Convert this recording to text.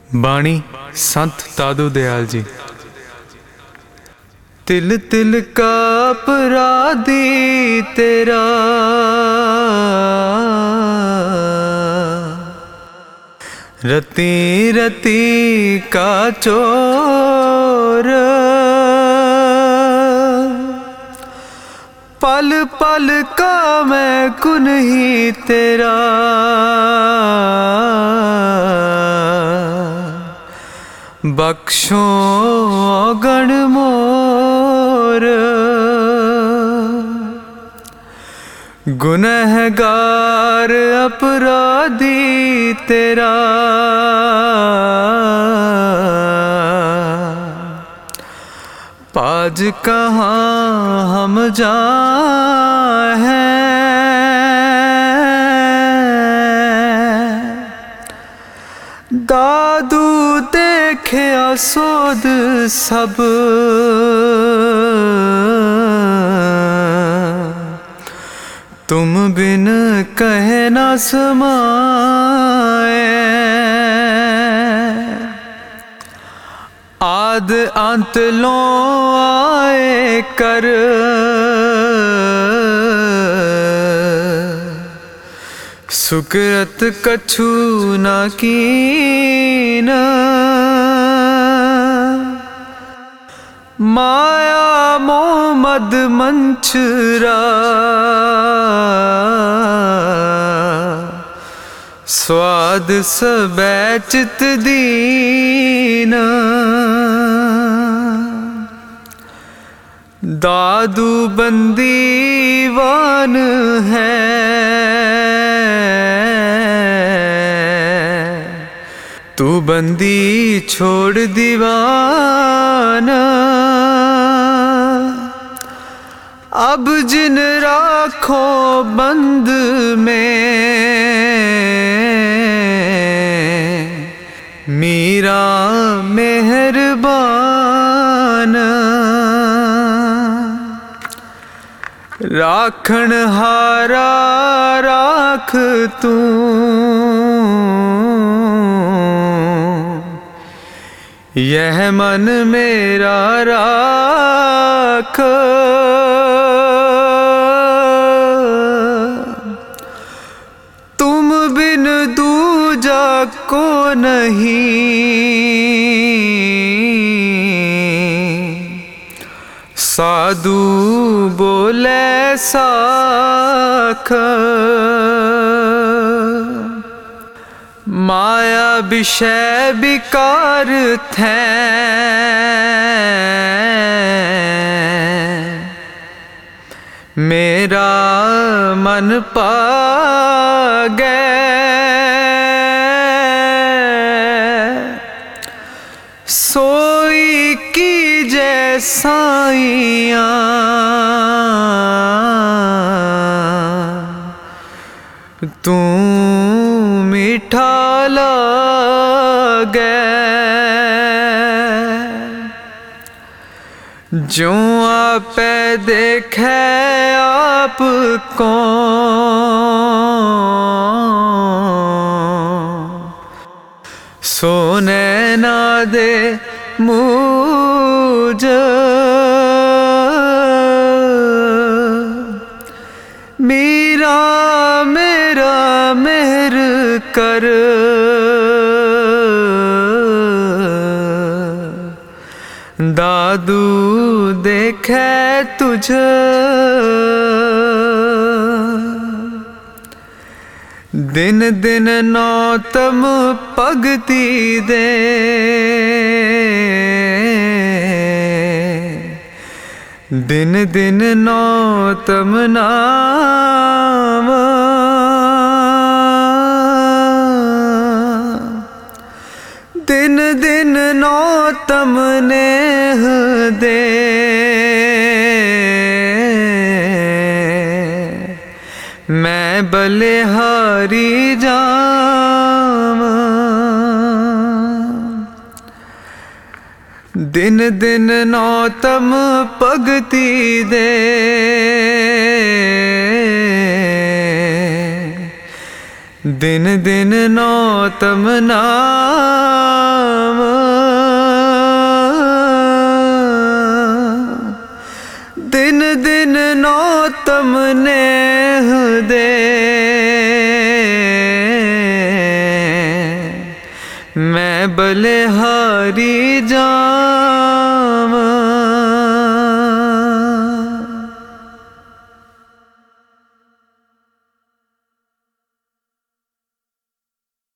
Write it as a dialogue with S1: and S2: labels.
S1: बाणी संत दादू दयाल जी। तिल तिल का अपराधी तेरा, रती रती का चोर, पल पल का मैं कुन्ही तेरा, बख्शो गण मोर। गुनहगार अपराधी तेरा, पाज कहाँ हम जाएं, दादू देखे असोद सब, तुम बिन कहे न समाए। आद अंत लो आए कर, सुकृत कछु न कीन, माया मोह मद मंचरा, स्वाद सबे चित दीन। दादू बंदीवान है, तू बंदी छोड़ दीवाना। अब जिन राखो बंद में, मीरा मेहरबान। राखण हारा राख तू, यह मन मेरा राख। तुम बिन दूजा को नहीं, साधु बोले साख। माया विषय विकार थे, मेरा मन पागे। सोई की जैसाइयाँ, तू मीठा लागे। जो आपे देखे आपको, सोने ना दे मुझ। मीरा मेरा मेहर कर, दादू देखे तुझ। दिन दिन नौतम भगति दे, दिन दिन नौतम नाम। दिन दिन नौतम नेह दे, मैं बलिहारी जावां। दिन दिन नौतम भगति दे, दिन दिन नौतम नाम, दिन दिन नौतम नेह दे। मैं बलिहारी जाम,